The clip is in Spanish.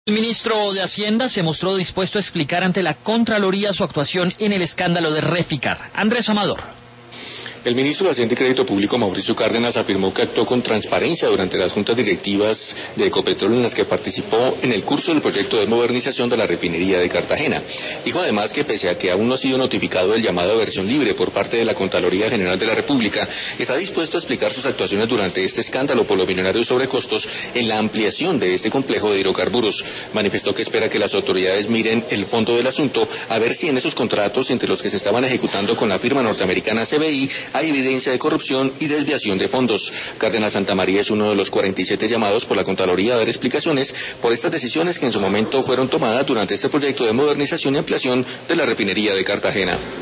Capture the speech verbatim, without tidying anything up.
El ministro de Hacienda se mostró dispuesto a explicar ante la Contraloría su actuación en el escándalo de Reficar. Andrés Amador. El ministro de Hacienda y Crédito Público, Mauricio Cárdenas, afirmó que actuó con transparencia durante las juntas directivas de Ecopetrol en las que participó en el curso del proyecto de modernización de la refinería de Cartagena. Dijo además que pese a que aún no ha sido notificado el llamado a versión libre por parte de la Contraloría General de la República, está dispuesto a explicar sus actuaciones durante este escándalo por los millonarios sobrecostos en la ampliación de este complejo de hidrocarburos. Manifestó que espera que las autoridades miren el fondo del asunto, a ver si en esos contratos entre los que se estaban ejecutando con la firma norteamericana C B I hay evidencia de corrupción y desviación de fondos. Cárdenas Santamaría es uno de los cuarenta y siete llamados por la Contraloría a dar explicaciones por estas decisiones que en su momento fueron tomadas durante este proyecto de modernización y ampliación de la refinería de Cartagena.